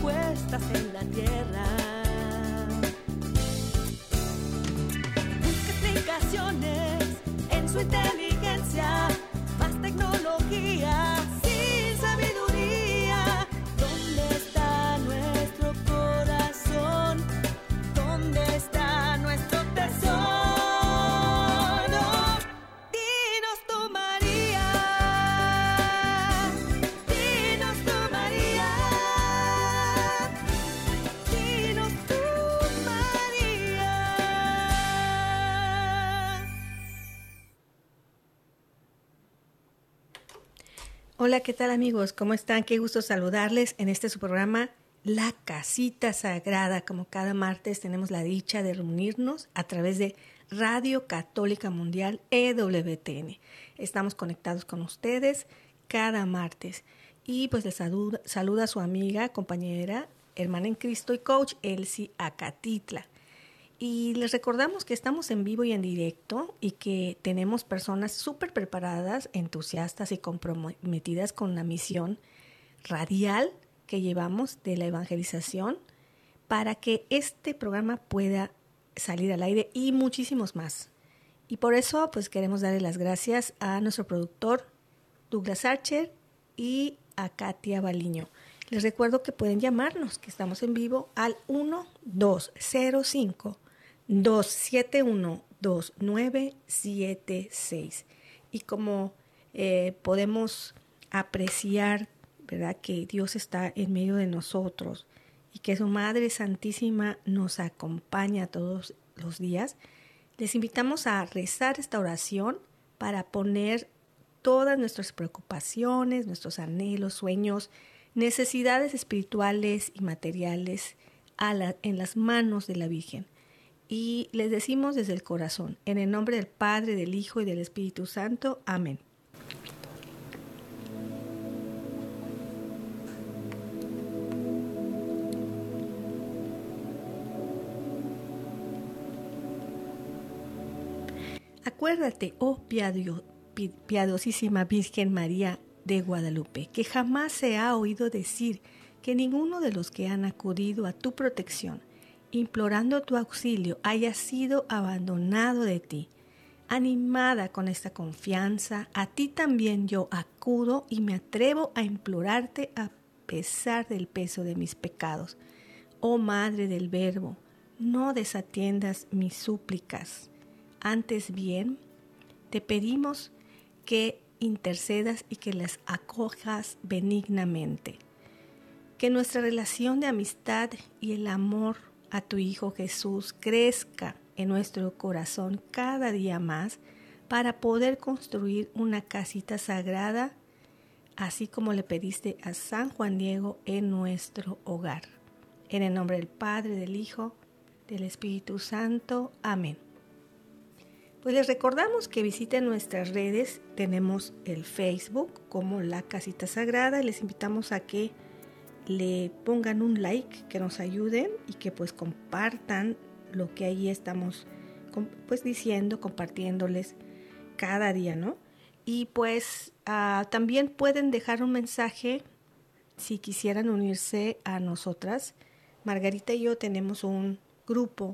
puestas en la tierra. Busca explicaciones en su inteligencia, más tecnología sin sabiduría. ¿Dónde está nuestro corazón? ¿Dónde está nuestro tesoro? Dinos tú, María. Dinos tú, María. Dinos tú, María. Hola, ¿qué tal amigos? ¿Cómo están? Qué gusto saludarles en este su programa La Casita Sagrada. Como cada martes tenemos la dicha de reunirnos a través de Radio Católica Mundial EWTN. Estamos conectados con ustedes cada martes. Y pues les saluda su amiga, compañera, hermana en Cristo y coach Elsie Acatitla. Y les recordamos que estamos en vivo y en directo y que tenemos personas súper preparadas, entusiastas y comprometidas con la misión radial que llevamos de la evangelización para que este programa pueda salir al aire y muchísimos más. Y por eso pues queremos darle las gracias a nuestro productor Douglas Archer y a Katia Baliño. Les recuerdo que pueden llamarnos, que estamos en vivo al 1205-271-2976. Y como podemos apreciar, ¿verdad?, que Dios está en medio de nosotros y que su Madre Santísima nos acompaña todos los días, les invitamos a rezar esta oración para poner todas nuestras preocupaciones, nuestros anhelos, sueños, necesidades espirituales y materiales en las manos de la Virgen. Y les decimos desde el corazón, en el nombre del Padre, del Hijo y del Espíritu Santo. Amén. Acuérdate, oh piadosísima Virgen María de Guadalupe, que jamás se ha oído decir que ninguno de los que han acudido a tu protección, implorando tu auxilio, haya sido abandonado de ti. Animada con esta confianza, a ti también yo acudo y me atrevo a implorarte a pesar del peso de mis pecados. Oh Madre del Verbo, no desatiendas mis súplicas. Antes bien, te pedimos que intercedas y que las acojas benignamente. Que nuestra relación de amistad y el amor a tu Hijo Jesús crezca en nuestro corazón cada día más para poder construir una casita sagrada, así como le pediste a San Juan Diego en nuestro hogar. En el nombre del Padre, del Hijo, del Espíritu Santo. Amén. Pues les recordamos que visiten nuestras redes. Tenemos el Facebook como La Casita Sagrada. Les invitamos a que le pongan un like, que nos ayuden y que pues compartan lo que ahí estamos pues diciendo, compartiéndoles cada día, ¿no? Y pues también pueden dejar un mensaje si quisieran unirse a nosotras. Margarita y yo tenemos un grupo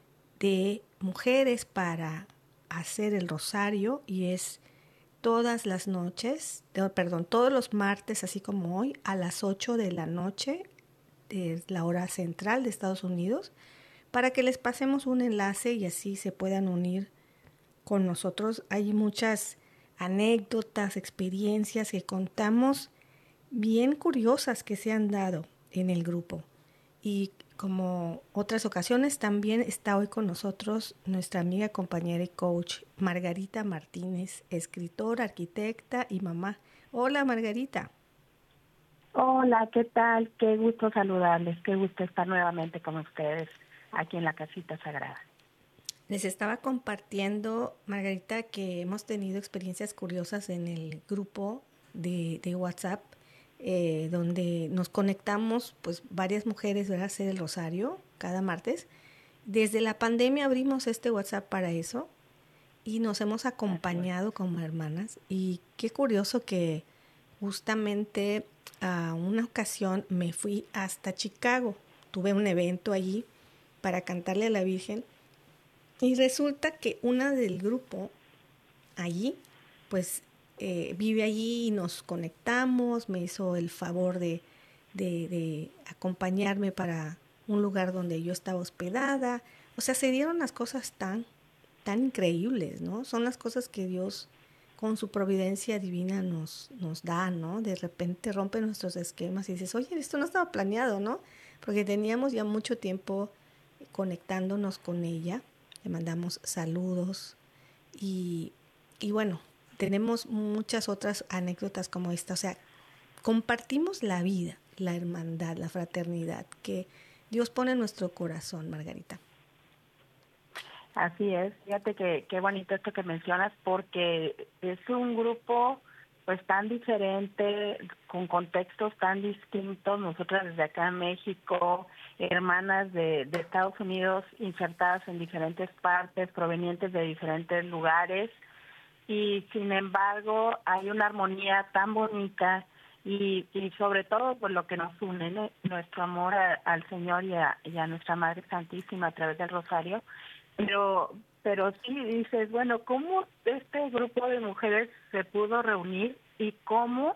de mujeres para hacer el rosario y es todas las noches, todos los martes, así como hoy, a las 8 de la noche, de la hora central de Estados Unidos, para que les pasemos un enlace y así se puedan unir con nosotros. Hay muchas anécdotas, experiencias que contamos bien curiosas que se han dado en el grupo. Y como otras ocasiones, también está hoy con nosotros nuestra amiga, compañera y coach Margarita Martínez, escritora, arquitecta y mamá. Hola, Margarita. Hola, ¿qué tal? Qué gusto saludarles, qué gusto estar nuevamente con ustedes aquí en la Casita Sagrada. Les estaba compartiendo, Margarita, que hemos tenido experiencias curiosas en el grupo de WhatsApp, donde nos conectamos pues varias mujeres, ¿verdad?, a hacer el rosario cada martes. Desde la pandemia abrimos este WhatsApp para eso y nos hemos acompañado como hermanas. Y qué curioso que justamente a una ocasión me fui hasta Chicago. Tuve un evento allí para cantarle a la Virgen y resulta que una del grupo allí, pues vive allí y nos conectamos, me hizo el favor de acompañarme para un lugar donde yo estaba hospedada. O sea, se dieron las cosas tan increíbles, ¿no? Son las cosas que Dios con su providencia divina nos da, ¿no? De repente rompe nuestros esquemas y dices, oye, esto no estaba planeado, ¿no? Porque teníamos ya mucho tiempo conectándonos con ella, le mandamos saludos y bueno, tenemos muchas otras anécdotas como esta, o sea, compartimos la vida, la hermandad, la fraternidad que Dios pone en nuestro corazón, Margarita. Así es, fíjate que qué bonito esto que mencionas, porque es un grupo pues tan diferente, con contextos tan distintos. Nosotras desde acá en México, hermanas de Estados Unidos insertadas en diferentes partes, provenientes de diferentes lugares, y sin embargo hay una armonía tan bonita y sobre todo por lo que nos une, ¿no? Nuestro amor al Señor y a nuestra Madre Santísima a través del Rosario. Pero sí dices, bueno, ¿cómo este grupo de mujeres se pudo reunir y cómo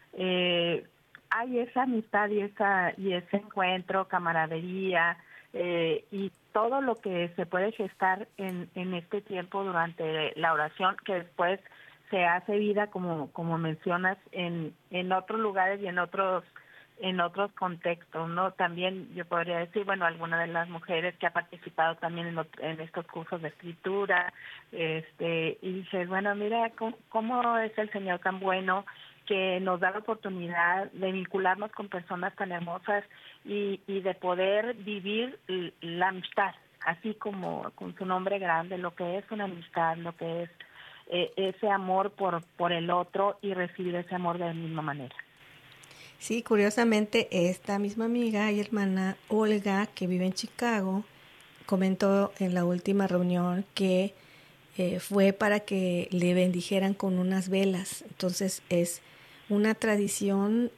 hay esa amistad y ese encuentro, camaradería y todo lo que se puede gestar en este tiempo durante la oración, que después se hace vida, como mencionas, en otros lugares y en otros contextos, ¿no? También yo podría decir, bueno, alguna de las mujeres que ha participado también en estos cursos de escritura, y dices, bueno, mira cómo es el Señor tan bueno, que nos da la oportunidad de vincularnos con personas tan hermosas y de poder vivir la amistad, así como con su nombre grande, lo que es una amistad, lo que es ese amor por el otro y recibir ese amor de la misma manera. Sí, curiosamente, esta misma amiga y hermana Olga, que vive en Chicago, comentó en la última reunión que fue para que le bendijeran con unas velas. Entonces es una tradición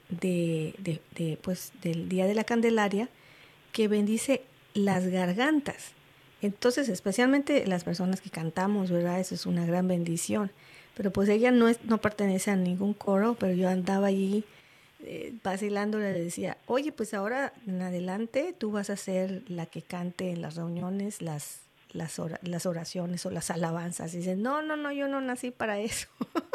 pues, del Día de la Candelaria que bendice las gargantas. Entonces, especialmente las personas que cantamos, ¿verdad? Eso es una gran bendición. Pero pues ella no pertenece a ningún coro, pero yo andaba allí vacilando, le decía, oye, pues ahora en adelante tú vas a ser la que cante en las reuniones las oraciones o las alabanzas. Y dice, no, yo no nací para eso.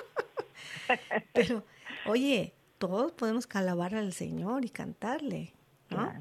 Pero, oye, todos podemos alabar al Señor y cantarle, ¿no? Claro.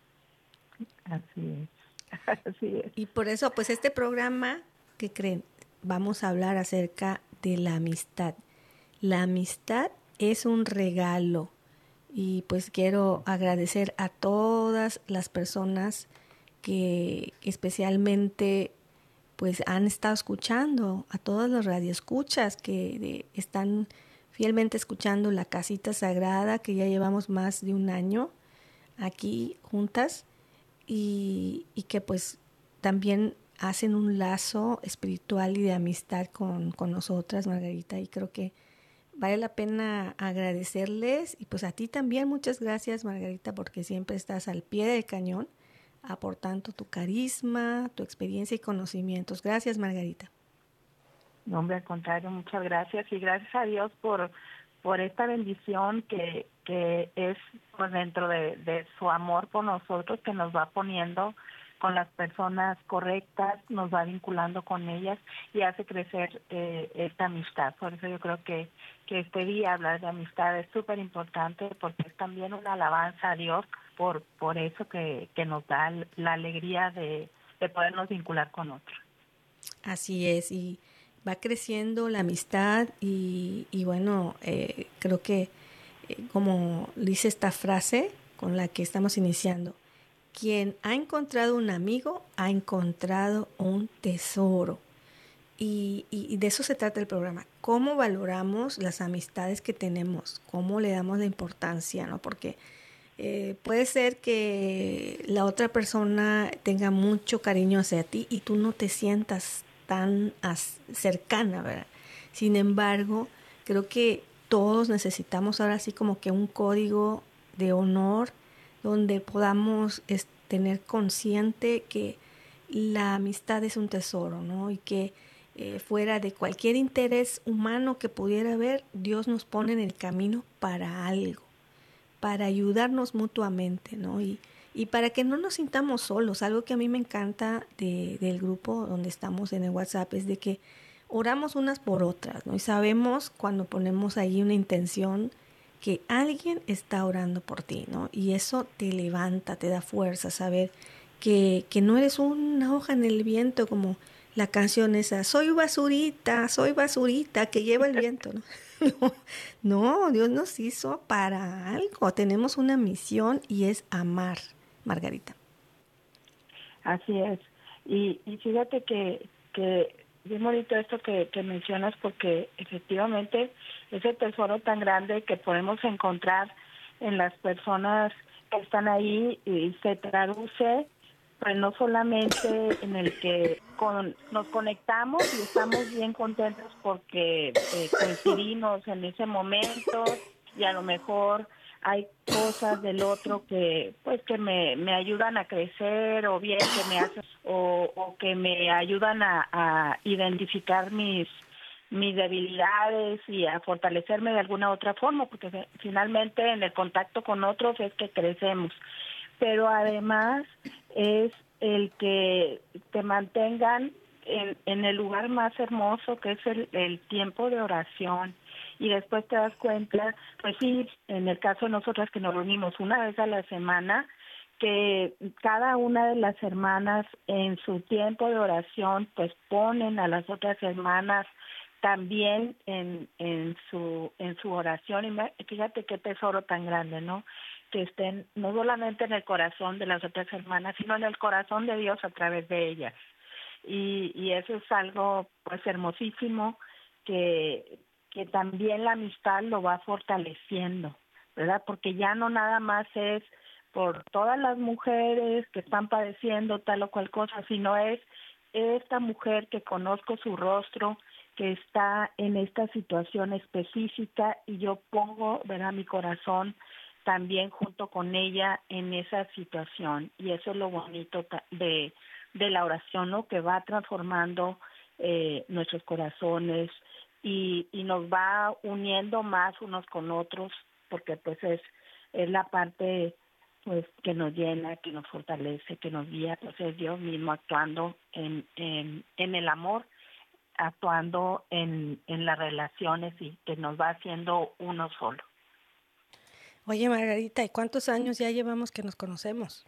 Así es, así es. Y por eso, pues este programa, ¿qué creen? Vamos a hablar acerca de la amistad. La amistad es un regalo. Y pues quiero agradecer a todas las personas que especialmente pues han estado escuchando, a todos los radioescuchas que están fielmente escuchando La Casita Sagrada, que ya llevamos más de un año aquí juntas y que pues también hacen un lazo espiritual y de amistad con nosotras, Margarita, y creo que vale la pena agradecerles y pues a ti también muchas gracias, Margarita, porque siempre estás al pie del cañón aportando tu carisma, tu experiencia y conocimientos. Gracias, Margarita. No, hombre, al contrario, muchas gracias y gracias a Dios por esta bendición que es pues, dentro de su amor por nosotros, que nos va poniendo con las personas correctas, nos va vinculando con ellas y hace crecer esta amistad. Por eso yo creo que este día hablar de amistad es súper importante, porque es también una alabanza a Dios por eso que nos da la alegría de podernos vincular con otros. Así es, y va creciendo la amistad y bueno, creo que como dice esta frase con la que estamos iniciando, quien ha encontrado un amigo ha encontrado un tesoro. Y de eso se trata el programa. ¿Cómo valoramos las amistades que tenemos? ¿Cómo le damos la importancia? ¿No? Porque puede ser que la otra persona tenga mucho cariño hacia ti y tú no te sientas tan cercana, ¿verdad? Sin embargo, creo que todos necesitamos ahora sí como que un código de honor, donde podamos tener consciente que la amistad es un tesoro, ¿no? Y que fuera de cualquier interés humano que pudiera haber, Dios nos pone en el camino para algo, para ayudarnos mutuamente, ¿no? Y para que no nos sintamos solos. Algo que a mí me encanta del grupo donde estamos en el WhatsApp es de que oramos unas por otras, ¿no? Y sabemos cuando ponemos ahí una intención que alguien está orando por ti, ¿no? Y eso te levanta, te da fuerza, saber que no eres una hoja en el viento como la canción esa, soy basurita que lleva el viento, ¿no? No, Dios nos hizo para algo, tenemos una misión y es amar, Margarita. Así es. Y fíjate que bien bonito esto que mencionas, porque efectivamente ese tesoro tan grande que podemos encontrar en las personas que están ahí y se traduce pues no solamente en el que nos conectamos y estamos bien contentos porque coincidimos en ese momento y a lo mejor hay cosas del otro que pues que me ayudan a crecer o bien que me hacen o que me ayudan a identificar mis debilidades y a fortalecerme de alguna otra forma, porque finalmente en el contacto con otros es que crecemos. Pero además es el que te mantengan en el lugar más hermoso, que es el tiempo de oración. Y después te das cuenta, pues sí, en el caso de nosotras que nos reunimos una vez a la semana, que cada una de las hermanas en su tiempo de oración, pues ponen a las otras hermanas también en su oración. Y fíjate qué tesoro tan grande, ¿no? Que estén no solamente en el corazón de las otras hermanas, sino en el corazón de Dios a través de ellas. Y eso es algo pues hermosísimo que también la amistad lo va fortaleciendo, ¿verdad? Porque ya no nada más es por todas las mujeres que están padeciendo tal o cual cosa, sino es esta mujer que conozco su rostro, que está en esta situación específica y yo pongo, ¿verdad?, mi corazón también junto con ella en esa situación. Y eso es lo bonito de la oración, ¿no? Que va transformando nuestros corazones y nos va uniendo más unos con otros, porque pues es la parte pues que nos llena, que nos fortalece, que nos guía, pues es Dios mismo actuando en el amor, actuando en las relaciones y que nos va haciendo uno solo. Oye, Margarita, ¿y cuántos años ya llevamos que nos conocemos?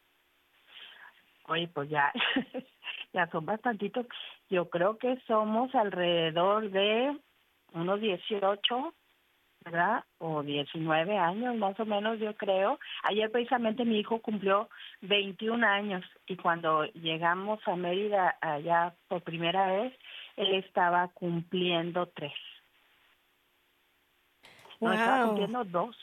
Oye, pues ya, ya son bastantitos. Yo creo que somos alrededor de unos 18, ¿verdad? O 19 años, más o menos, yo creo. Ayer precisamente mi hijo cumplió 21 años y cuando llegamos a Mérida allá por primera vez, él estaba cumpliendo 3. No, estaba Wow. cumpliendo 2.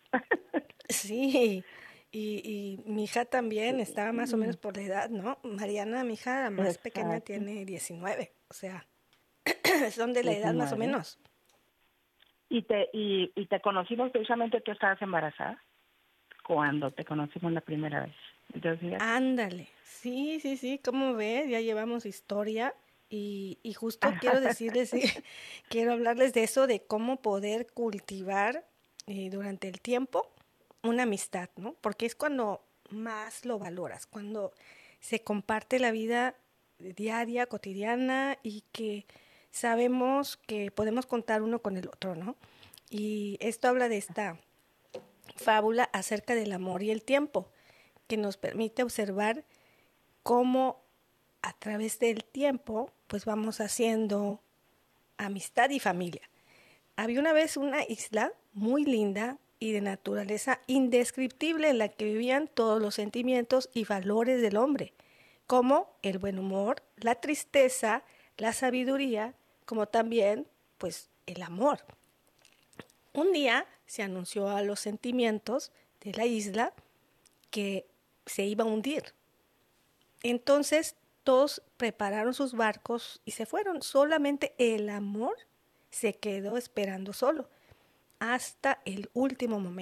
Sí, y mi hija también estaba más o menos por la edad, ¿no? Mariana, mi hija, la más pequeña, Exacto. tiene 19, o sea, son de la edad más o 19. menos. Y te conocimos precisamente, tú estabas embarazada cuando te conocimos la primera vez. Entonces, fíjate. Ándale, sí, ¿cómo ves? Ya llevamos historia y justo quiero decirles, sí, quiero hablarles de eso, de cómo poder cultivar durante el tiempo una amistad, ¿no? Porque es cuando más lo valoras, cuando se comparte la vida diaria, cotidiana y que sabemos que podemos contar uno con el otro, ¿no? Y esto habla de esta fábula acerca del amor y el tiempo, que nos permite observar cómo a través del tiempo pues vamos haciendo amistad y familia. Había una vez una isla muy linda y de naturaleza indescriptible en la que vivían todos los sentimientos y valores del hombre, como el buen humor, la tristeza, la sabiduría, como también pues el amor. Un día se anunció a los sentimientos de la isla que se iba a hundir. Entonces todos prepararon sus barcos y se fueron. Solamente el amor se quedó esperando solo hasta el último momento,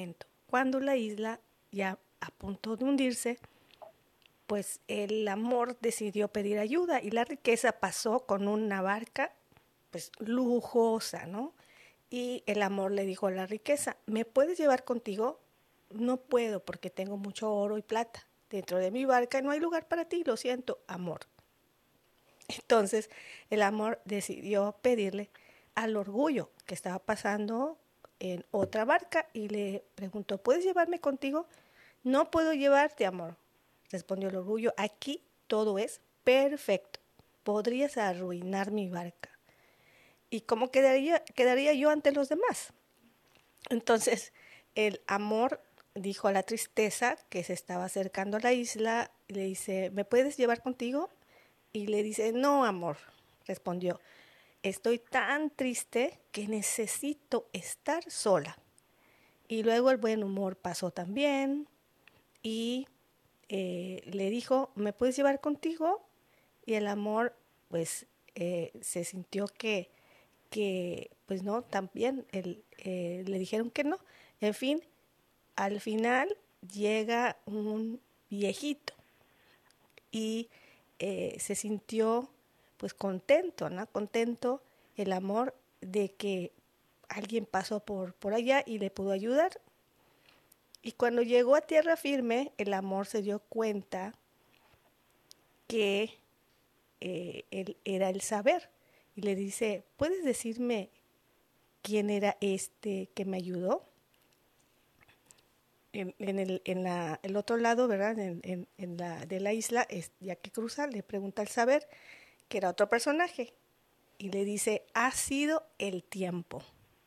cuando la isla ya a punto de hundirse, pues el amor decidió pedir ayuda y la riqueza pasó con una barca pues lujosa, ¿no? Y el amor le dijo a la riqueza, ¿me puedes llevar contigo? No puedo porque tengo mucho oro y plata. Dentro de mi barca no hay lugar para ti, lo siento, amor. Entonces el amor decidió pedirle al orgullo que estaba pasando en otra barca y le preguntó, ¿puedes llevarme contigo? No puedo llevarte, amor, respondió el orgullo. Aquí todo es perfecto. Podrías arruinar mi barca. ¿Y cómo quedaría yo ante los demás? Entonces el amor dijo a la tristeza que se estaba acercando a la isla, le dice, ¿me puedes llevar contigo? Y le dice, no, amor, respondió, estoy tan triste que necesito estar sola. Y luego el buen humor pasó también y le dijo, ¿me puedes llevar contigo? Y el amor, pues, se sintió que pues no, también le dijeron que no. En fin, al final llega un viejito y se sintió pues contento, ¿no? Contento el amor de que alguien pasó por allá y le pudo ayudar. Y cuando llegó a tierra firme, el amor se dio cuenta que él era el saber. Y le dice, ¿puedes decirme quién era este que me ayudó? El otro lado, ¿verdad? De la isla, ya que cruza, le pregunta al saber, que era otro personaje, y le dice, ha sido el tiempo.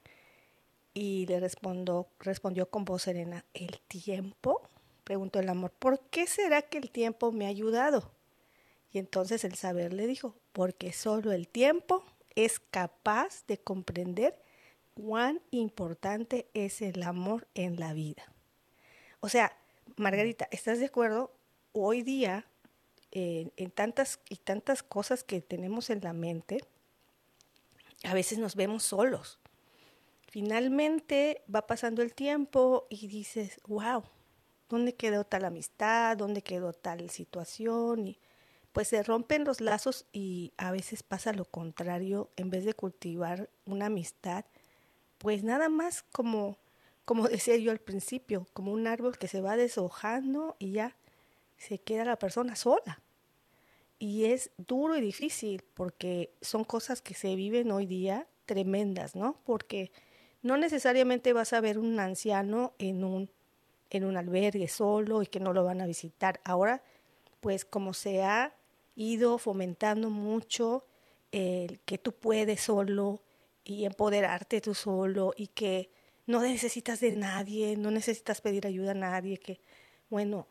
Y le respondió con voz serena, ¿el tiempo? Preguntó el amor, ¿por qué será que el tiempo me ha ayudado? Y entonces el saber le dijo, porque solo el tiempo es capaz de comprender cuán importante es el amor en la vida. O sea, Margarita, ¿estás de acuerdo? Hoy día, en tantas y tantas cosas que tenemos en la mente, a veces nos vemos solos. Finalmente va pasando el tiempo y dices, wow, ¿dónde quedó tal amistad? ¿Dónde quedó tal situación? Y pues se rompen los lazos y a veces pasa lo contrario, en vez de cultivar una amistad, pues nada más como decía yo al principio, como un árbol que se va deshojando y ya se queda la persona sola. Y es duro y difícil porque son cosas que se viven hoy día tremendas, ¿no? Porque no necesariamente vas a ver un anciano en un albergue solo y que no lo van a visitar. Ahora, pues como se ha ido fomentando mucho el que tú puedes solo y empoderarte tú solo y que no necesitas de nadie, no necesitas pedir ayuda a nadie, que bueno,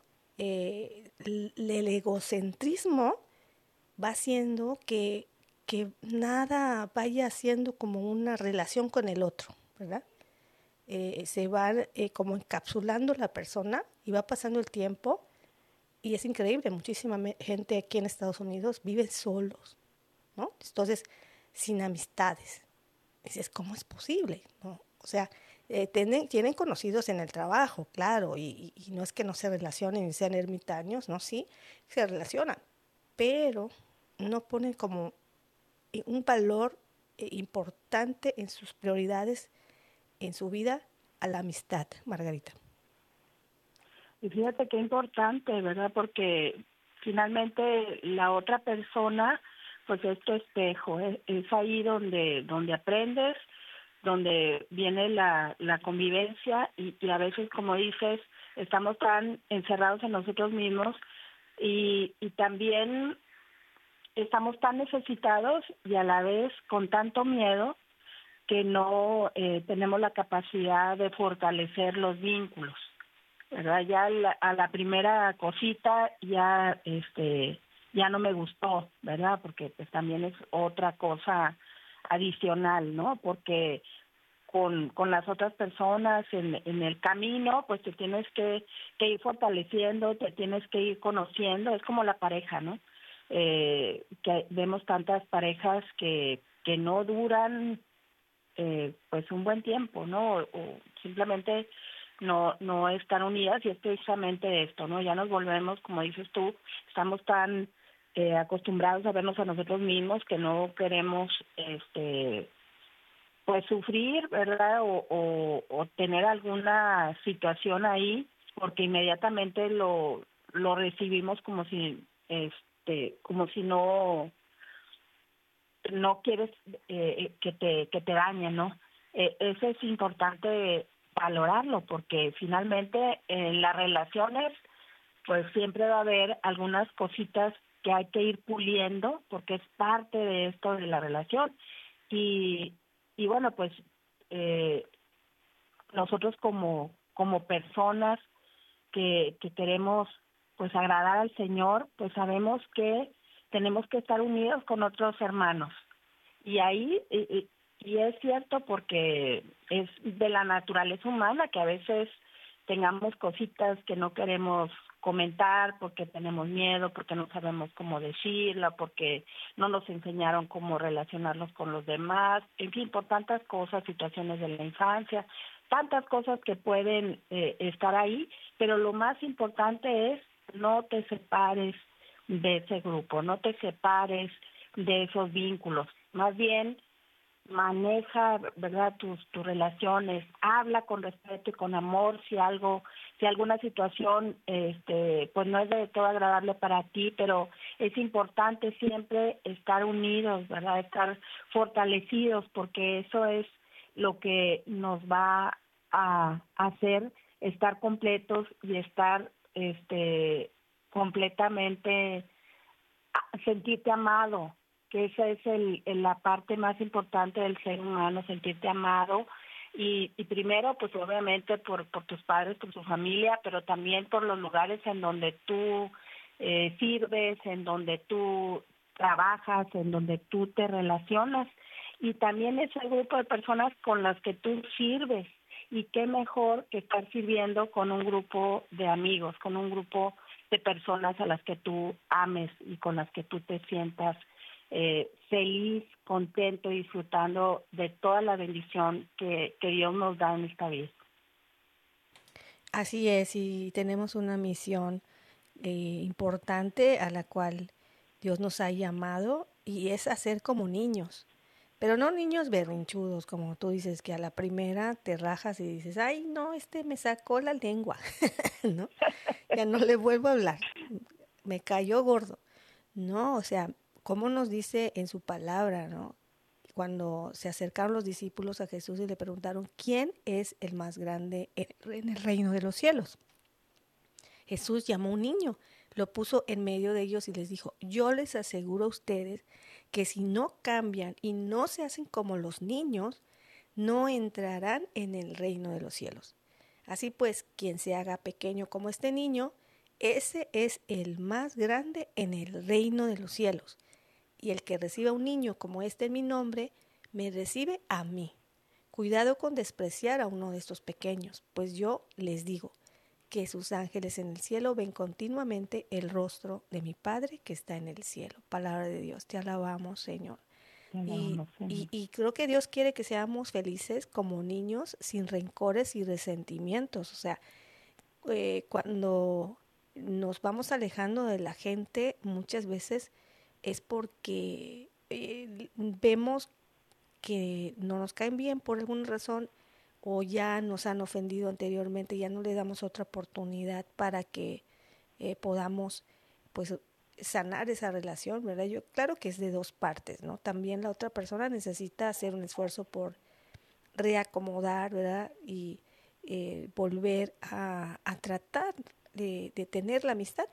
el egocentrismo va haciendo que nada vaya haciendo como una relación con el otro, ¿verdad? Se va como encapsulando la persona y va pasando el tiempo y es increíble, muchísima gente aquí en Estados Unidos vive solos, ¿no? Entonces, sin amistades. Dices, ¿cómo es posible? ¿No? O sea, tienen conocidos en el trabajo, claro, y no es que no se relacionen y sean ermitaños, ¿no? Sí, se relacionan, pero no ponen como un valor importante en sus prioridades en su vida a la amistad, Margarita. Y fíjate qué importante, ¿verdad? Porque finalmente la otra persona, pues es tu espejo, es ahí donde aprendes, donde viene la convivencia y a veces, como dices, estamos tan encerrados en nosotros mismos y también estamos tan necesitados y a la vez con tanto miedo que no tenemos la capacidad de fortalecer los vínculos, ¿verdad? Ya a la primera cosita ya no me gustó, ¿verdad? Porque pues también es otra cosa adicional, ¿no? Porque con las otras personas en el camino, pues te tienes que ir fortaleciendo, te tienes que ir conociendo, es como la pareja, ¿no? Que vemos tantas parejas que no duran pues un buen tiempo, ¿no? O simplemente no estar unidas, y es precisamente esto, ¿no? Ya nos volvemos, como dices tú, estamos tan acostumbrados a vernos a nosotros mismos que no queremos pues sufrir, ¿verdad? O tener alguna situación ahí, porque inmediatamente lo recibimos como si no quieres que te dañe, ¿no? Eso es importante valorarlo, porque finalmente en las relaciones pues siempre va a haber algunas cositas que hay que ir puliendo, porque es parte de esto de la relación. Y, y bueno, pues eh, nosotros como personas que queremos pues agradar al Señor, pues sabemos que tenemos que estar unidos con otros hermanos. Y ahí, y es cierto, porque es de la naturaleza humana que a veces tengamos cositas que no queremos comentar porque tenemos miedo, porque no sabemos cómo decirla, porque no nos enseñaron cómo relacionarnos con los demás, en fin, por tantas cosas, situaciones de la infancia, tantas cosas que pueden estar ahí, pero lo más importante es no te separes de ese grupo, no te separes de esos vínculos, más bien maneja, ¿verdad?, tus relaciones, habla con respeto y con amor si alguna situación pues no es de todo agradable para ti, pero es importante siempre estar unidos, ¿verdad?, estar fortalecidos, porque eso es lo que nos va a hacer estar completos y estar completamente sentirte amado, que esa es la parte más importante del ser humano, sentirte amado, y primero pues obviamente por tus padres, por tu familia, pero también por los lugares en donde tú sirves, en donde tú trabajas, en donde tú te relacionas, y también es el grupo de personas con las que tú sirves, y qué mejor que estar sirviendo con un grupo de amigos, con un grupo de personas a las que tú ames y con las que tú te sientas feliz, contento, disfrutando de toda la bendición que Dios nos da en esta vida. Así es, y tenemos una misión importante a la cual Dios nos ha llamado, y es hacer como niños, pero no niños berrinchudos, como tú dices, que a la primera te rajas y dices, ay, no, me sacó la lengua, ¿no? Ya no le vuelvo a hablar, me cayó gordo. No, o sea, como nos dice en su palabra, ¿no? Cuando se acercaron los discípulos a Jesús y le preguntaron, ¿quién es el más grande en el reino de los cielos? Jesús llamó a un niño, lo puso en medio de ellos y les dijo, yo les aseguro a ustedes que si no cambian y no se hacen como los niños, no entrarán en el reino de los cielos. Así pues, quien se haga pequeño como este niño, ese es el más grande en el reino de los cielos. Y el que reciba a un niño como este en mi nombre, me recibe a mí. Cuidado con despreciar a uno de estos pequeños, pues yo les digo que sus ángeles en el cielo ven continuamente el rostro de mi Padre que está en el cielo. Palabra de Dios, te alabamos, Señor. Y creo que Dios quiere que seamos felices como niños, sin rencores y resentimientos. O sea, cuando nos vamos alejando de la gente, muchas veces es porque vemos que no nos caen bien por alguna razón, o ya nos han ofendido anteriormente, ya no le damos otra oportunidad para que podamos pues sanar esa relación, ¿verdad? Yo, claro que es de dos partes, ¿no? También la otra persona necesita hacer un esfuerzo por reacomodar, ¿verdad? Y volver a tratar de tener la amistad.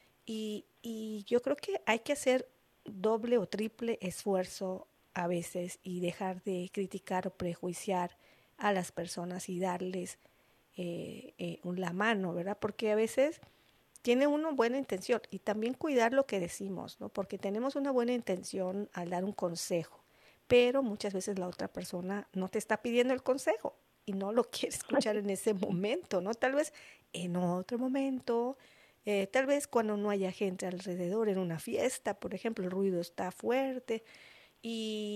Y yo creo que hay que hacer doble o triple esfuerzo a veces y dejar de criticar o prejuiciar a las personas y darles la mano, ¿verdad? Porque a veces tiene uno buena intención, y también cuidar lo que decimos, ¿no? Porque tenemos una buena intención al dar un consejo, pero muchas veces la otra persona no te está pidiendo el consejo y no lo quiere escuchar en ese momento, ¿no? Tal vez en otro momento, tal vez cuando no haya gente alrededor, en una fiesta, por ejemplo, el ruido está fuerte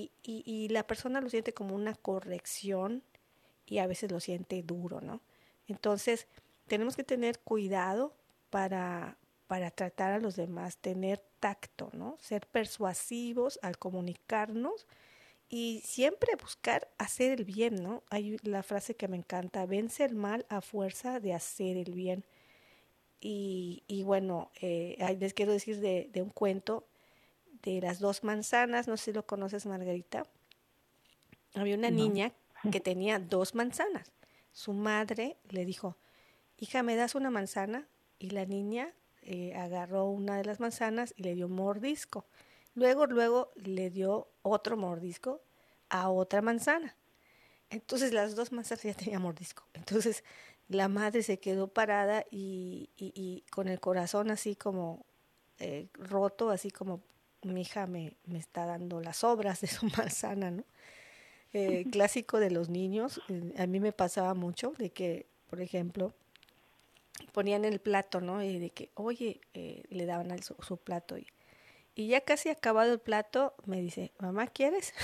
y la persona lo siente como una corrección y a veces lo siente duro, ¿no? Entonces, tenemos que tener cuidado para tratar a los demás, tener tacto, ¿no? Ser persuasivos al comunicarnos y siempre buscar hacer el bien, ¿no? Hay la frase que me encanta: vence el mal a fuerza de hacer el bien. Y bueno, les quiero decir de un cuento de las dos manzanas, no sé si lo conoces, Margarita. Había una No. niña que tenía dos manzanas. Su madre le dijo: hija, ¿me das una manzana? Y la niña agarró una de las manzanas y le dio un mordisco. Luego le dio otro mordisco a otra manzana. Entonces las dos manzanas ya tenían mordisco. Entonces la madre se quedó parada y con el corazón así como roto, así como mi hija me está dando las sobras de su manzana, ¿no? Clásico de los niños. A mí me pasaba mucho de que, por ejemplo, ponían el plato, ¿no? Y de que, oye, le daban su plato. Y ya casi acabado el plato, me dice: mamá, ¿quieres?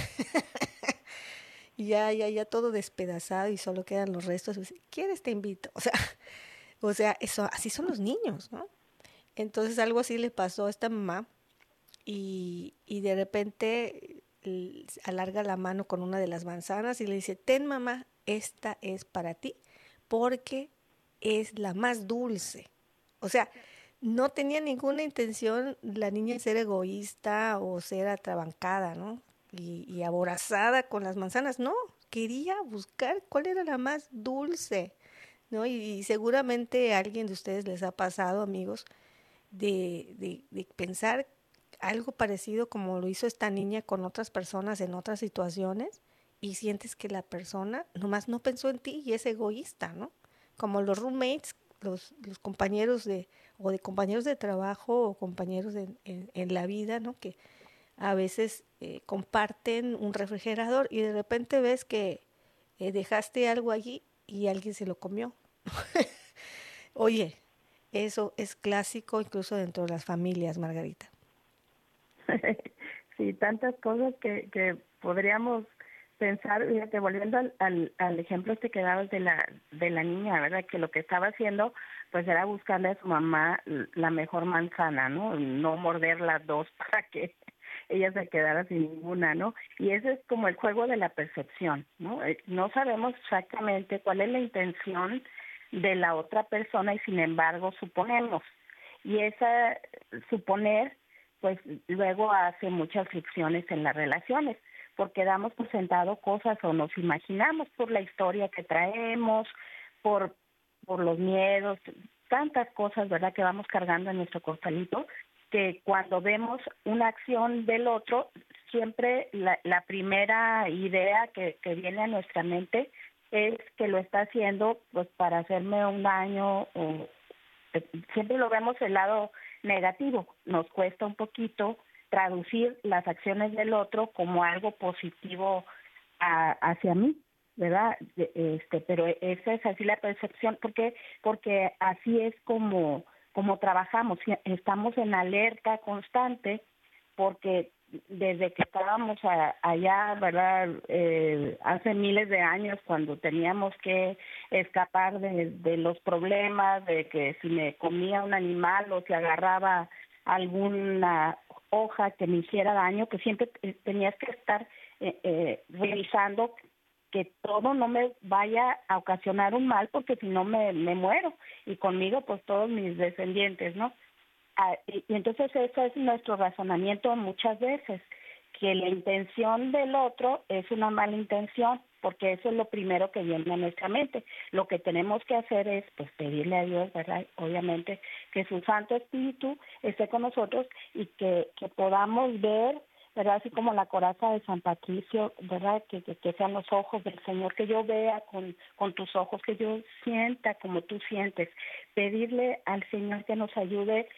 Y ya todo despedazado y solo quedan los restos. Y dice: ¿quieres? Te invito. O sea, eso, así son los niños, ¿no? Entonces algo así le pasó a esta mamá y de repente alarga la mano con una de las manzanas y le dice: ten, mamá, esta es para ti porque es la más dulce. O sea, no tenía ninguna intención la niña de ser egoísta o ser atrabancada, ¿no? Y aborazada con las manzanas. No, quería buscar cuál era la más dulce, ¿no? Y seguramente a alguien de ustedes les ha pasado, amigos, de pensar algo parecido como lo hizo esta niña con otras personas en otras situaciones y sientes que la persona nomás no pensó en ti y es egoísta, ¿no? Como los roommates, los compañeros o de compañeros de trabajo o compañeros en la vida, ¿no? Que a veces comparten un refrigerador y de repente ves que dejaste algo allí y alguien se lo comió. Oye, eso es clásico incluso dentro de las familias, Margarita. Sí, tantas cosas que podríamos pensar, fíjate, volviendo al ejemplo que dabas de la niña, ¿verdad? Que lo que estaba haciendo pues era buscarle a su mamá la mejor manzana, ¿no? No morder las dos para que ella se quedara sin ninguna, ¿no? Y ese es como el juego de la percepción, ¿no? No sabemos exactamente cuál es la intención de la otra persona y sin embargo suponemos. Y esa suponer pues luego hace muchas fricciones en las relaciones, porque damos por sentado cosas o nos imaginamos por la historia que traemos, por, por los miedos, tantas cosas, ¿verdad?, que vamos cargando en nuestro costalito, que cuando vemos una acción del otro, siempre la primera idea que viene a nuestra mente es que lo está haciendo pues para hacerme un daño o siempre lo vemos el lado negativo. Nos cuesta un poquito traducir las acciones del otro como algo positivo hacia mí, ¿verdad? Pero esa es así la percepción, porque así es como trabajamos, estamos en alerta constante, porque desde que estábamos allá, ¿verdad? Hace miles de años, cuando teníamos que escapar de los problemas, de que si me comía un animal o si agarraba alguna hoja que me hiciera daño, que siempre tenías que estar revisando que todo no me vaya a ocasionar un mal, porque si no me muero, y conmigo pues todos mis descendientes, ¿no? Y entonces ese es nuestro razonamiento muchas veces, que la intención del otro es una mala intención, porque eso es lo primero que viene a nuestra mente. Lo que tenemos que hacer es pues pedirle a Dios, ¿verdad?, obviamente, que su Santo Espíritu esté con nosotros y que podamos ver, ¿verdad?, así como la coraza de San Patricio, ¿verdad?, que sean los ojos del Señor, que yo vea con tus ojos, que yo sienta como tú sientes. Pedirle al Señor que nos ayude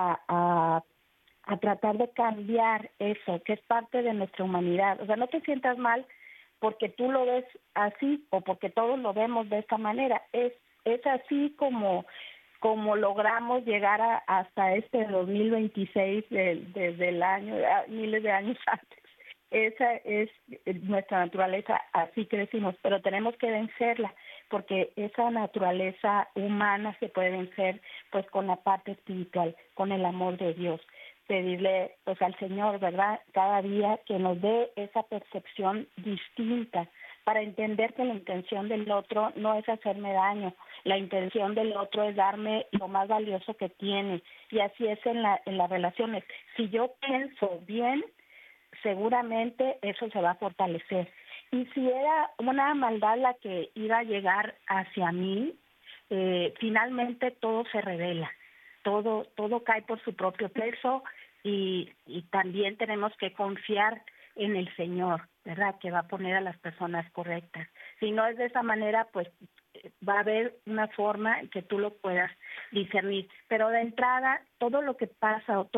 a tratar de cambiar eso, que es parte de nuestra humanidad. O sea, no te sientas mal porque tú lo ves así o porque todos lo vemos de esta manera. Es así como logramos llegar hasta este 2026 desde el año, miles de años antes. Esa es nuestra naturaleza, así crecimos, pero tenemos que vencerla, porque esa naturaleza humana se puede vencer pues con la parte espiritual, con el amor de Dios. Pedirle pues al Señor, ¿verdad?, cada día que nos dé esa percepción distinta para entender que la intención del otro no es hacerme daño, la intención del otro es darme lo más valioso que tiene, y así es en las relaciones. Si yo pienso bien, seguramente eso se va a fortalecer. Y si era una maldad la que iba a llegar hacia mí, finalmente todo se revela, todo cae por su propio peso, y también tenemos que confiar en el Señor, ¿verdad?, que va a poner a las personas correctas. Si no es de esa manera, pues va a haber una forma en que tú lo puedas discernir. Pero de entrada, todo lo que pasa o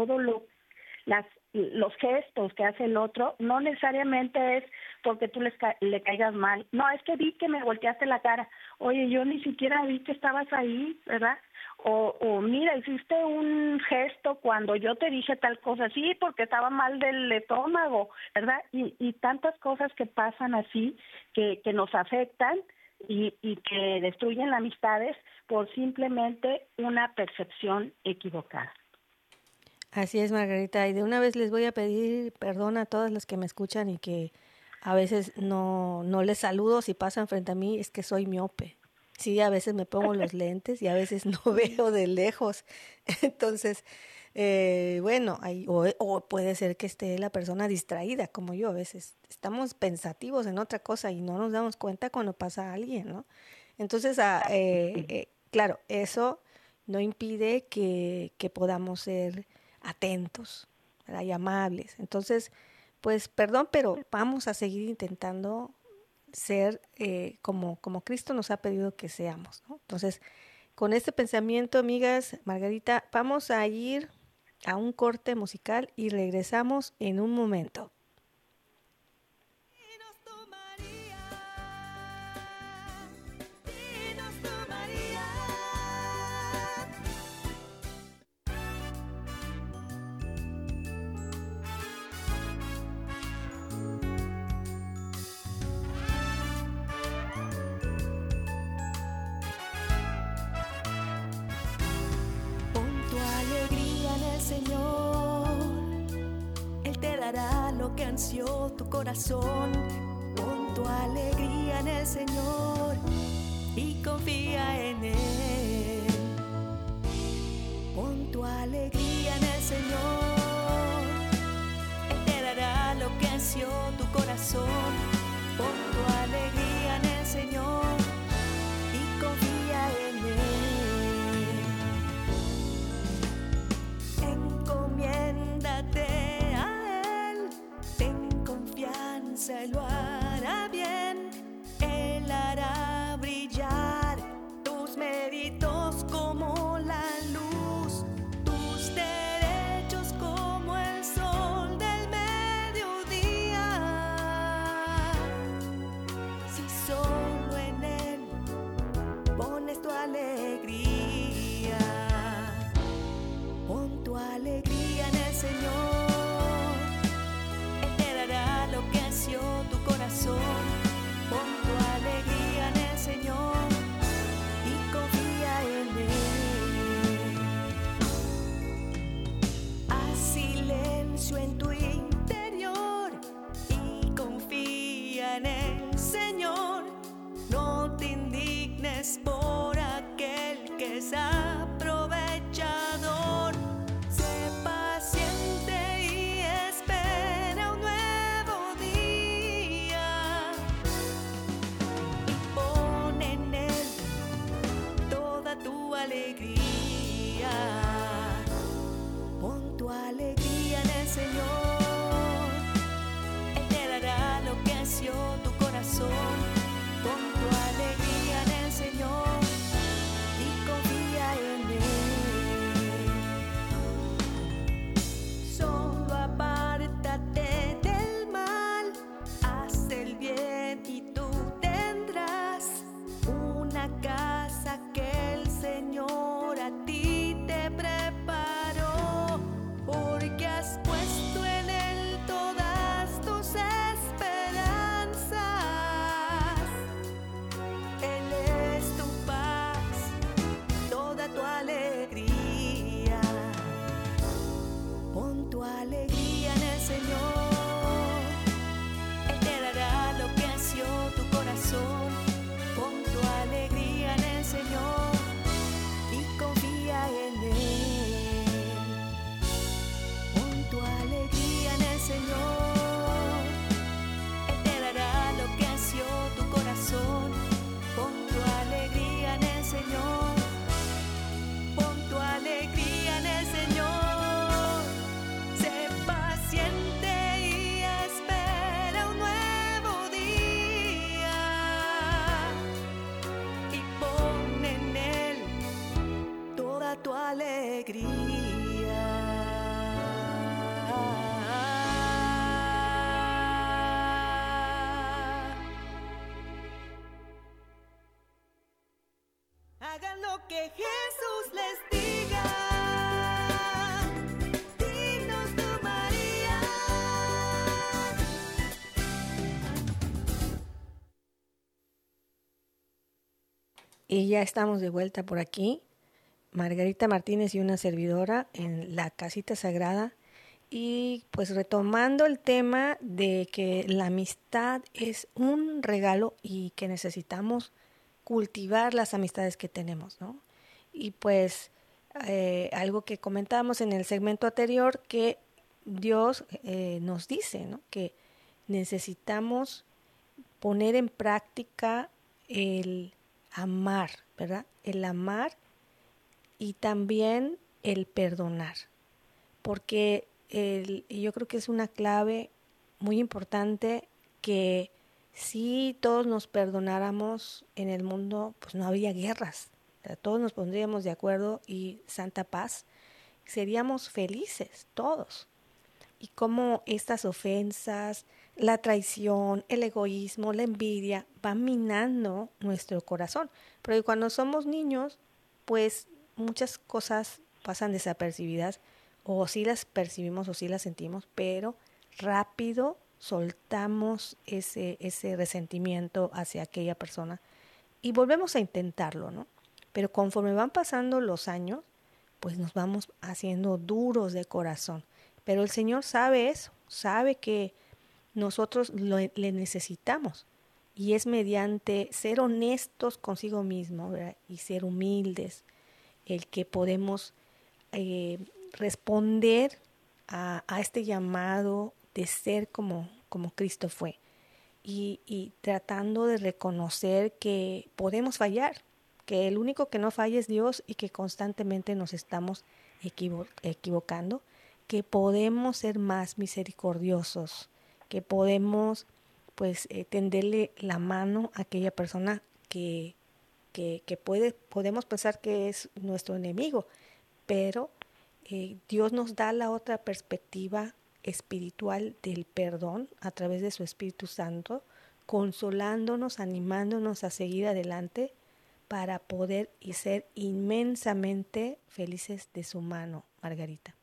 los gestos que hace el otro no necesariamente es porque tú le caigas mal. No, es que vi que me volteaste la cara. Oye, yo ni siquiera vi que estabas ahí, ¿verdad? O mira, hiciste un gesto cuando yo te dije tal cosa, sí, porque estaba mal del estómago, ¿verdad? Y tantas cosas que pasan así, que nos afectan y que destruyen las amistades por simplemente una percepción equivocada. Así es, Margarita. Y de una vez les voy a pedir perdón a todas las que me escuchan y que a veces no les saludo si pasan frente a mí, es que soy miope. Sí, a veces me pongo los lentes y a veces no veo de lejos. Entonces, bueno, o puede ser que esté la persona distraída como yo. A veces estamos pensativos en otra cosa y no nos damos cuenta cuando pasa alguien, ¿no? Entonces, claro, eso no impide que podamos ser atentos, ¿verdad?, y amables. Entonces, pues perdón, pero vamos a seguir intentando ser como Cristo nos ha pedido que seamos, ¿no? Entonces, con este pensamiento, amigas, Margarita, vamos a ir a un corte musical y regresamos en un momento. Dinos tú, María, dinos tú, María. Pon tu alegría en el Señor, Él te dará lo que ansió tu corazón. Pon tu alegría en el Señor y confía en Él. Pon tu alegría en el Señor, Él te dará lo que ansió tu corazón. Pon tu alegría en el Señor y confía en Él. Encomiéndate a Él, ten confianza, Él lo hará bien. Él hará brillar alegría. Hagan lo que Jesús les diga. Dinos tú, María. Y ya estamos de vuelta por aquí, Margarita Martínez y una servidora en la Casita Sagrada, y pues retomando el tema de que la amistad es un regalo y que necesitamos cultivar las amistades que tenemos, ¿no? Y pues algo que comentábamos en el segmento anterior, que Dios nos dice, ¿no?, que necesitamos poner en práctica el amar, ¿verdad? El amar y también el perdonar, porque yo creo que es una clave muy importante que si todos nos perdonáramos en el mundo, pues no habría guerras, o sea, todos nos pondríamos de acuerdo y santa paz, seríamos felices todos. Y cómo estas ofensas, la traición, el egoísmo, la envidia van minando nuestro corazón. Porque cuando somos niños, pues muchas cosas pasan desapercibidas, o sí las percibimos o sí las sentimos, pero rápido soltamos ese resentimiento hacia aquella persona y volvemos a intentarlo, ¿no? Pero conforme van pasando los años, pues nos vamos haciendo duros de corazón. Pero el Señor sabe eso, sabe que nosotros le necesitamos. Y es mediante ser honestos consigo mismo, ¿verdad?, y ser humildes el que podemos responder a este llamado de ser como Cristo fue. Y tratando de reconocer que podemos fallar, que el único que no falla es Dios y que constantemente nos estamos equivocando, que podemos ser más misericordiosos, que podemos pues tenderle la mano a aquella persona que podemos pensar que es nuestro enemigo, pero Dios nos da la otra perspectiva espiritual del perdón a través de su Espíritu Santo, consolándonos, animándonos a seguir adelante para poder y ser inmensamente felices de su mano, Margarita.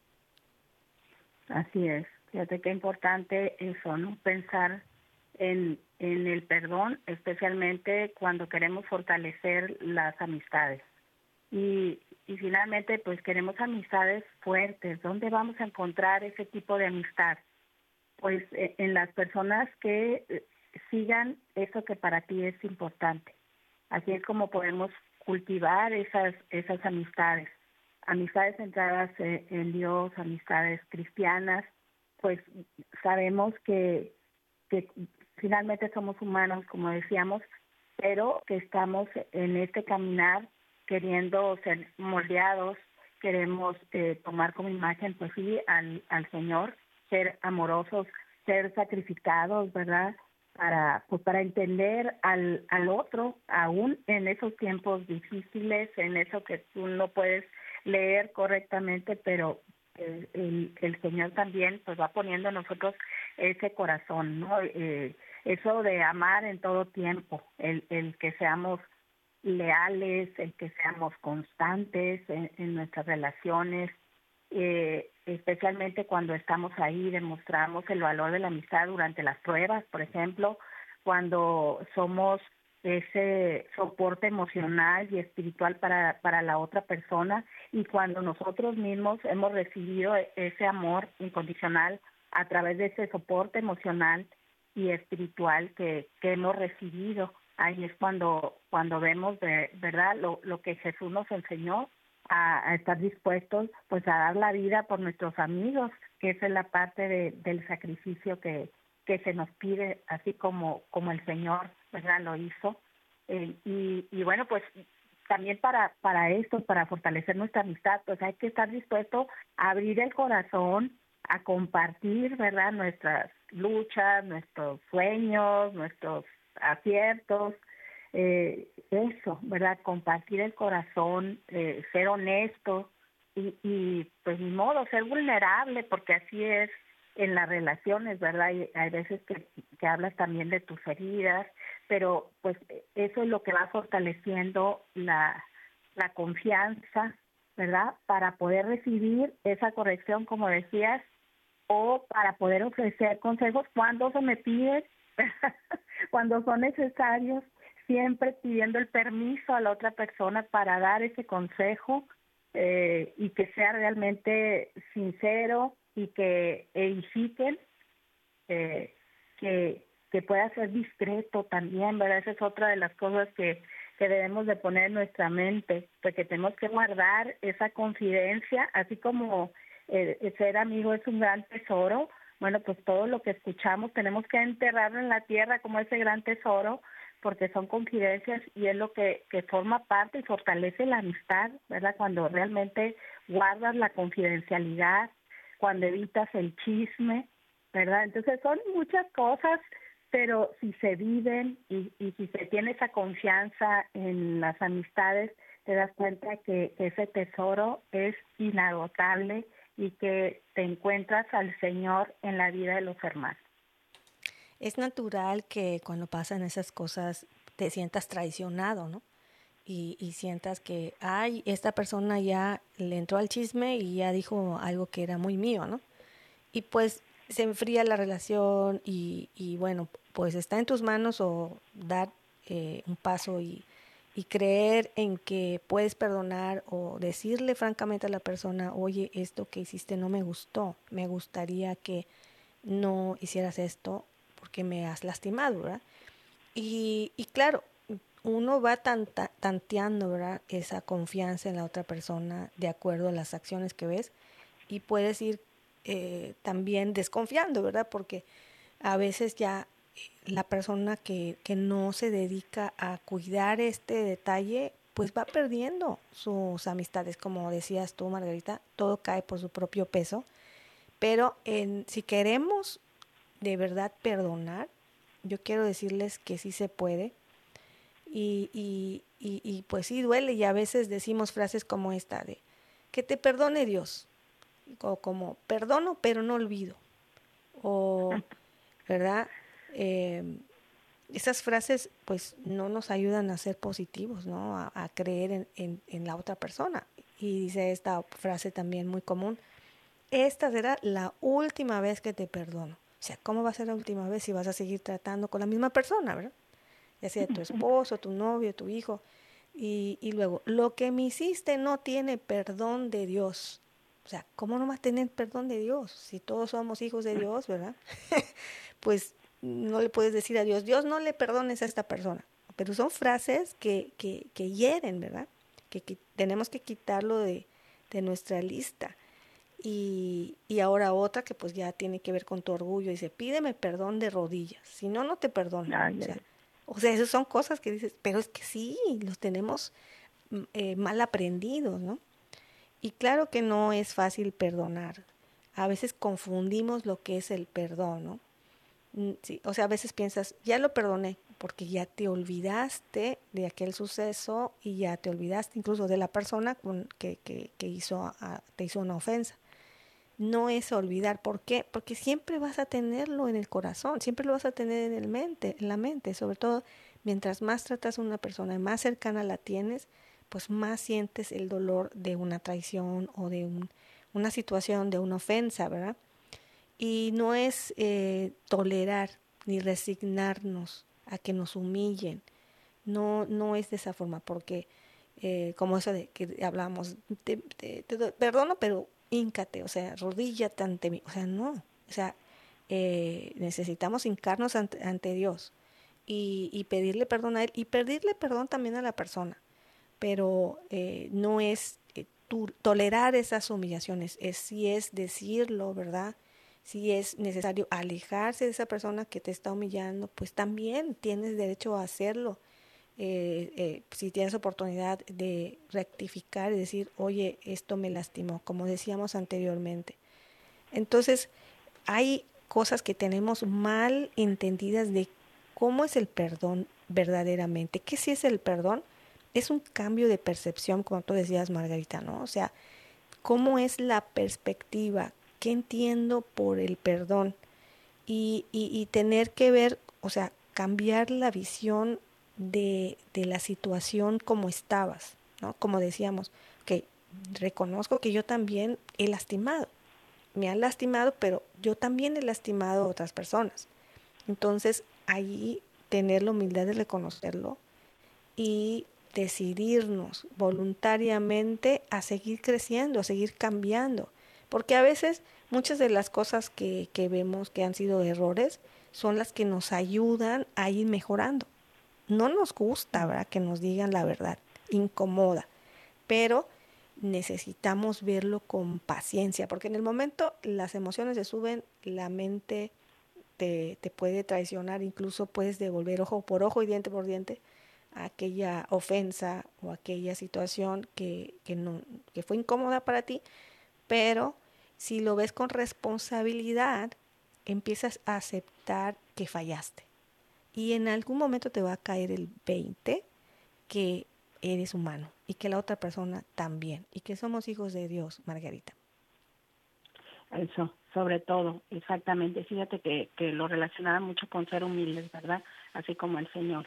Así es. Fíjate qué importante eso, ¿no? Pensar en el perdón, especialmente cuando queremos fortalecer las amistades. Y finalmente, pues queremos amistades fuertes. ¿Dónde vamos a encontrar ese tipo de amistad? Pues en las personas que sigan eso que para ti es importante. Así es como podemos cultivar esas amistades. Amistades centradas en Dios, amistades cristianas, pues sabemos que finalmente somos humanos, como decíamos, pero que estamos en este caminar queriendo ser moldeados, queremos tomar como imagen, pues sí, al Señor, ser amorosos, ser sacrificados, ¿verdad?, para entender al otro, aún en esos tiempos difíciles, en eso que tú no puedes leer correctamente, pero el Señor también pues va poniendo en nosotros ese corazón, ¿no? Eso de amar en todo tiempo, el que seamos leales, el que seamos constantes en nuestras relaciones, especialmente cuando estamos ahí, demostramos el valor de la amistad durante las pruebas, por ejemplo, cuando somos ese soporte emocional y espiritual para la otra persona, y cuando nosotros mismos hemos recibido ese amor incondicional a través de ese soporte emocional y espiritual que hemos recibido. Ahí es cuando vemos verdad lo que Jesús nos enseñó, a estar dispuestos pues a dar la vida por nuestros amigos, que esa es la parte del sacrificio que se nos pide, así como el Señor, ¿verdad?, lo hizo. Y bueno, pues también para esto, para fortalecer nuestra amistad, pues hay que estar dispuesto a abrir el corazón, a compartir, ¿verdad?, nuestras luchas, nuestros sueños, nuestros aciertos, eso, ¿verdad?, compartir el corazón, ser honesto, y pues ni modo, ser vulnerable, porque así es en las relaciones, ¿verdad? Y hay veces que hablas también de tus heridas, pero pues eso es lo que va fortaleciendo la confianza, ¿verdad? Para poder recibir esa corrección, como decías, o para poder ofrecer consejos cuando se me piden, cuando son necesarios, siempre pidiendo el permiso a la otra persona para dar ese consejo, y que sea realmente sincero y que edifiquen, eh, que pueda ser discreto también, ¿verdad? Esa es otra de las cosas que debemos de poner en nuestra mente, porque tenemos que guardar esa confidencia, así como el ser amigo es un gran tesoro. Bueno, pues todo lo que escuchamos tenemos que enterrarlo en la tierra como ese gran tesoro, porque son confidencias y es lo que forma parte y fortalece la amistad, ¿verdad? Cuando realmente guardas la confidencialidad, cuando evitas el chisme, ¿verdad? Entonces son muchas cosas, pero si se viven y si se tiene esa confianza en las amistades, te das cuenta que ese tesoro es inagotable y que te encuentras al Señor en la vida de los hermanos. Es natural que cuando pasan esas cosas te sientas traicionado, ¿no? Y sientas que, ay, esta persona ya le entró al chisme y ya dijo algo que era muy mío, ¿no? Y pues se enfría la relación y bueno, pues está en tus manos o dar un paso y creer en que puedes perdonar o decirle francamente a la persona, oye, esto que hiciste no me gustó, me gustaría que no hicieras esto porque me has lastimado, ¿verdad? Y claro, uno va tanteando, ¿verdad? Esa confianza en la otra persona de acuerdo a las acciones que ves y puedes ir también desconfiando, ¿verdad? Porque a veces ya la persona que no se dedica a cuidar este detalle, pues va perdiendo sus amistades. Como decías tú, Margarita, todo cae por su propio peso. Pero si queremos de verdad perdonar, yo quiero decirles que sí se puede. Y pues sí duele y a veces decimos frases como esta de que te perdone Dios, o como perdono pero no olvido, o ¿verdad? Eh, Esas frases pues no nos ayudan a ser positivos, ¿no? A creer en la otra persona. Y dice esta frase también muy común, esta será la última vez que te perdono. O sea, ¿cómo va a ser la última vez si vas a seguir tratando con la misma persona, ¿verdad? Ya sea tu esposo, tu novio, tu hijo. Y luego, lo que me hiciste no tiene perdón de Dios. O sea, ¿cómo no va a tener perdón de Dios? Si todos somos hijos de Dios, ¿verdad? Pues no le puedes decir a Dios, Dios no le perdones a esta persona. Pero son frases que hieren, ¿verdad? Que tenemos que quitarlo de nuestra lista. Y ahora otra que pues ya tiene que ver con tu orgullo. Dice, pídeme perdón de rodillas. Si no, no te perdono. Ay, O sea, esas son cosas que dices, pero es que sí, los tenemos mal aprendidos, ¿no? Y claro que no es fácil perdonar. A veces confundimos lo que es el perdón, ¿no? Sí, o sea, a veces piensas, ya lo perdoné, porque ya te olvidaste de aquel suceso y ya te olvidaste incluso de la persona que te hizo una ofensa. No es olvidar, ¿por qué? Porque siempre vas a tenerlo en el corazón, siempre lo vas a tener en la mente, sobre todo mientras más tratas a una persona y más cercana la tienes, pues más sientes el dolor de una traición o de una situación, de una ofensa, ¿verdad? Y no es tolerar ni resignarnos a que nos humillen. No es de esa forma, porque como eso de que hablamos, te perdono, pero híncate, o sea, arrodíllate ante mí. O sea, no. O sea, necesitamos hincarnos ante Dios y pedirle perdón a Él y pedirle perdón también a la persona. Pero no es tolerar esas humillaciones, sí es decirlo, ¿verdad? Si es necesario alejarse de esa persona que te está humillando, pues también tienes derecho a hacerlo. Si tienes oportunidad de rectificar y decir, oye, esto me lastimó, como decíamos anteriormente. Entonces, hay cosas que tenemos mal entendidas de cómo es el perdón verdaderamente. ¿Qué sí es el perdón? Es un cambio de percepción, como tú decías, Margarita, ¿no? O sea, cómo es la perspectiva, qué entiendo por el perdón y tener que ver, o sea, cambiar la visión de la situación como estabas, ¿no? Como decíamos, que reconozco que yo también he lastimado, me han lastimado, pero yo también he lastimado a otras personas. Entonces, ahí tener la humildad de reconocerlo y decidirnos voluntariamente a seguir creciendo, a seguir cambiando. Porque a veces muchas de las cosas que vemos que han sido errores son las que nos ayudan a ir mejorando. No nos gusta, ¿verdad?, que nos digan la verdad, incomoda, pero necesitamos verlo con paciencia, porque en el momento las emociones se suben, la mente te puede traicionar, incluso puedes devolver ojo por ojo y diente por diente a aquella ofensa o aquella situación no, que fue incómoda para ti, pero si lo ves con responsabilidad, empiezas a aceptar que fallaste. Y en algún momento te va a caer el 20 que eres humano y que la otra persona también y que somos hijos de Dios, Margarita. Eso, sobre todo, exactamente. Fíjate que lo relacionaba mucho con ser humildes, ¿verdad? Así como el Señor.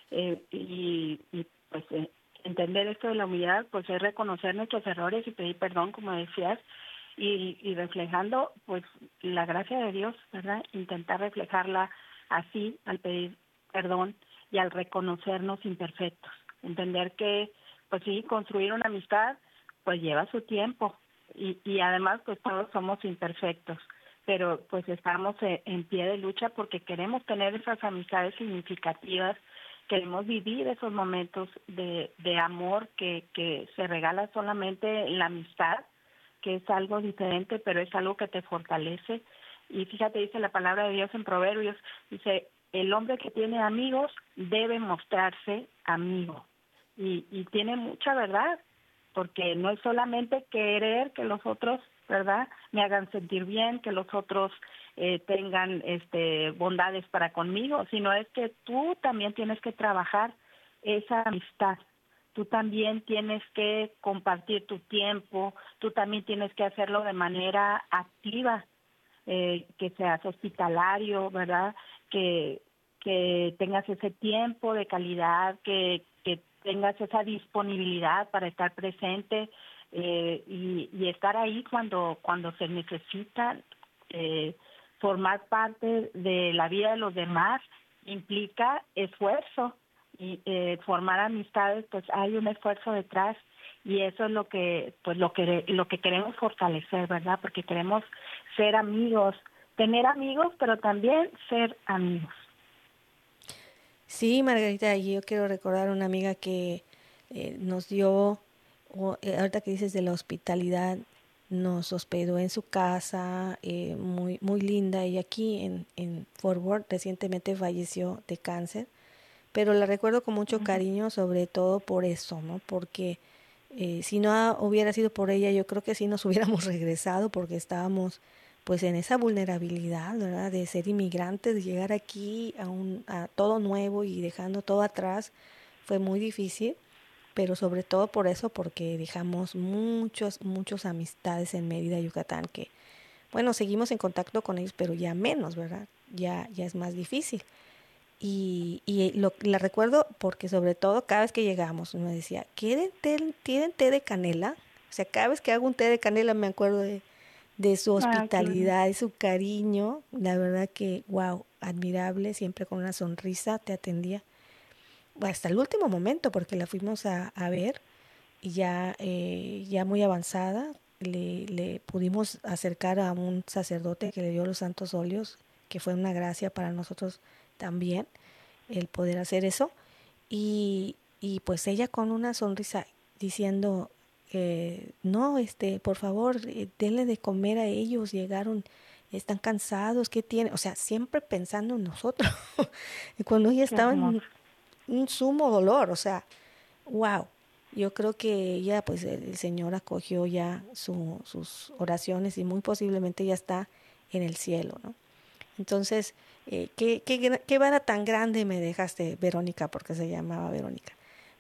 Pues entender esto de la humildad, pues es reconocer nuestros errores y pedir perdón, como decías, y reflejando, pues, la gracia de Dios, ¿verdad? Intentar reflejarla así, al pedir perdón y al reconocernos imperfectos. Entender que, pues sí, construir una amistad, pues lleva su tiempo, y además pues todos somos imperfectos, pero pues estamos en pie de lucha porque queremos tener esas amistades significativas, queremos vivir esos momentos de amor que se regala solamente en la amistad, que es algo diferente, pero es algo que te fortalece. Y fíjate, dice la palabra de Dios en Proverbios, dice, el hombre que tiene amigos debe mostrarse amigo. Y tiene mucha verdad, porque no es solamente querer que los otros, ¿verdad?, me hagan sentir bien, que los otros tengan bondades para conmigo, sino es que tú también tienes que trabajar esa amistad. Tú también tienes que compartir tu tiempo, tú también tienes que hacerlo de manera activa, que seas hospitalario, ¿verdad?, que tengas ese tiempo de calidad, que tengas esa disponibilidad para estar presente y estar ahí cuando se necesita. Formar parte de la vida de los demás implica esfuerzo, y formar amistades, pues hay un esfuerzo detrás, y eso es lo que queremos fortalecer, ¿verdad? Porque queremos ser amigos, tener amigos, pero también ser amigos. Sí, Margarita, y yo quiero recordar a una amiga que nos dio, ahorita que dices de la hospitalidad, nos hospedó en su casa, muy, muy linda. Ella aquí en Fort Worth recientemente falleció de cáncer, pero la recuerdo con mucho cariño, sobre todo por eso, ¿no? Porque si no hubiera sido por ella, yo creo que sí nos hubiéramos regresado, porque estábamos pues en esa vulnerabilidad, ¿verdad?, de ser inmigrantes, de llegar aquí a todo nuevo y dejando todo atrás. Fue muy difícil, pero sobre todo por eso, porque dejamos muchos amistades en Mérida, Yucatán, que, bueno, seguimos en contacto con ellos, pero ya menos, ¿verdad? Ya es más difícil. La recuerdo porque sobre todo cada vez que llegamos me decía, ¿tienen té de canela? O sea, cada vez que hago un té de canela me acuerdo de su hospitalidad, de su cariño. La verdad que, wow, admirable, siempre con una sonrisa te atendía. Hasta el último momento, porque la fuimos a ver y ya muy avanzada, le pudimos acercar a un sacerdote que le dio los santos óleos, que fue una gracia para nosotros también el poder hacer eso, y pues ella con una sonrisa diciendo, no, por favor, denle de comer a ellos, llegaron, están cansados, ¿qué tienen? O sea, siempre pensando en nosotros, cuando ella estaba en un sumo dolor, o sea, wow. Yo creo que ella, pues el Señor acogió ya sus oraciones y muy posiblemente ya está en el cielo, ¿no? Entonces, qué vara tan grande me dejaste, Verónica, porque se llamaba Verónica.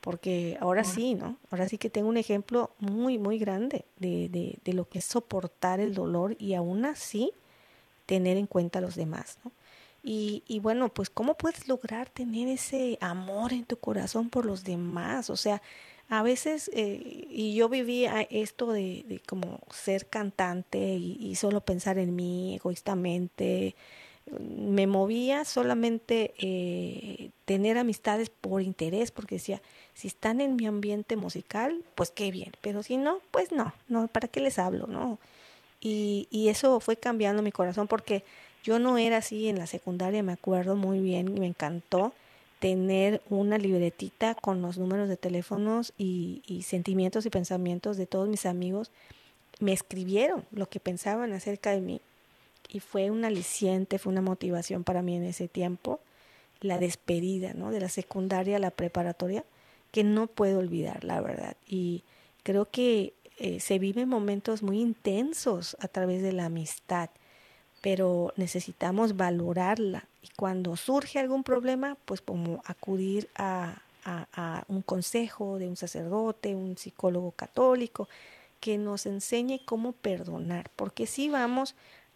porque ahora sí, ¿no? Ahora sí que tengo un ejemplo muy, muy grande de lo que es soportar el dolor y aún así tener en cuenta a los demás, ¿no? Y bueno, pues ¿cómo puedes lograr tener ese amor en tu corazón por los demás? O sea, a veces, y yo vivía esto de como ser cantante y solo pensar en mí egoístamente, me movía solamente tener amistades por interés, porque decía, si están en mi ambiente musical, pues qué bien, pero si no, pues no, ¿para qué les hablo, no? Y eso fue cambiando mi corazón porque yo no era así en la secundaria, me acuerdo muy bien, y me encantó tener una libretita con los números de teléfonos y sentimientos y pensamientos de todos mis amigos. Me escribieron lo que pensaban acerca de mí y fue un aliciente, fue una motivación para mí en ese tiempo, la despedida, ¿no? De la secundaria a la preparatoria, que no puedo olvidar, la verdad. Y creo que se viven momentos muy intensos a través de la amistad, pero necesitamos valorarla. Y cuando surge algún problema, pues como acudir a un consejo de un sacerdote, un psicólogo católico, que nos enseñe cómo perdonar, porque si vamos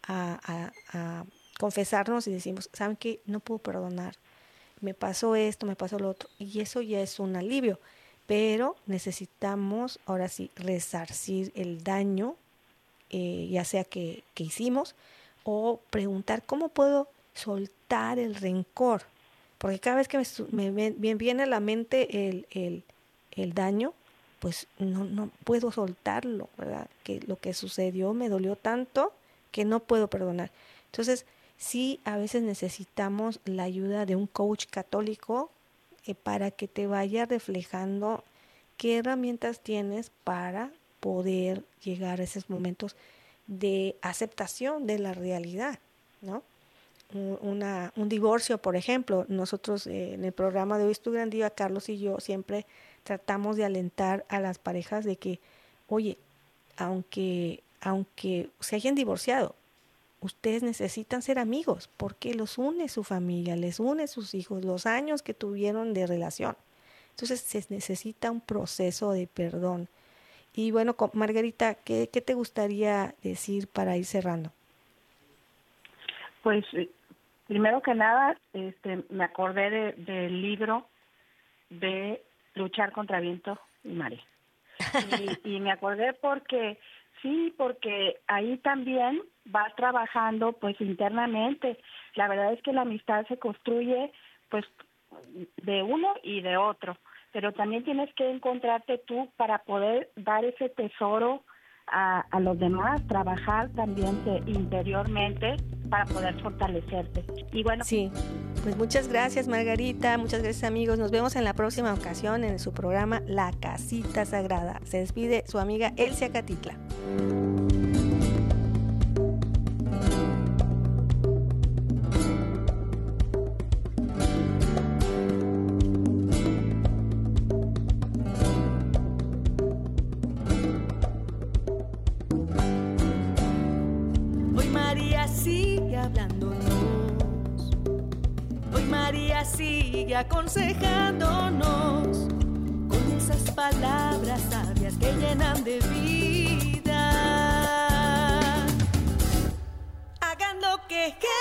a confesarnos y decimos, ¿saben qué? No puedo perdonar, me pasó esto, me pasó lo otro, y eso ya es un alivio, pero necesitamos ahora sí resarcir el daño, ya sea que hicimos, o preguntar cómo puedo soltar el rencor, porque cada vez que me viene a la mente el daño, pues no puedo soltarlo, ¿verdad? Que lo que sucedió me dolió tanto que no puedo perdonar. Entonces, sí, a veces necesitamos la ayuda de un coach católico para que te vaya reflejando qué herramientas tienes para poder llegar a esos momentos de aceptación de la realidad, ¿no? Un divorcio, por ejemplo, nosotros en el programa de Hoy es tu gran día, Carlos y yo siempre tratamos de alentar a las parejas de que, oye, aunque se hayan divorciado, ustedes necesitan ser amigos porque los une su familia, les une sus hijos, los años que tuvieron de relación. Entonces se necesita un proceso de perdón. Y bueno, Margarita, ¿qué te gustaría decir para ir cerrando? Pues primero que nada, me acordé del libro de Luchar contra viento y marea. Y me acordé porque ahí también vas trabajando pues internamente. La verdad es que la amistad se construye pues de uno y de otro, pero también tienes que encontrarte tú para poder dar ese tesoro a los demás, trabajar también interiormente para poder fortalecerte. Y bueno, sí, pues muchas gracias Margarita, muchas gracias amigos, nos vemos en la próxima ocasión en su programa La Casita Sagrada. Se despide su amiga Elsia Catitla. Sigue hablándonos, hoy María sigue aconsejándonos con esas palabras sabias que llenan de vida. Hagan lo que quieran.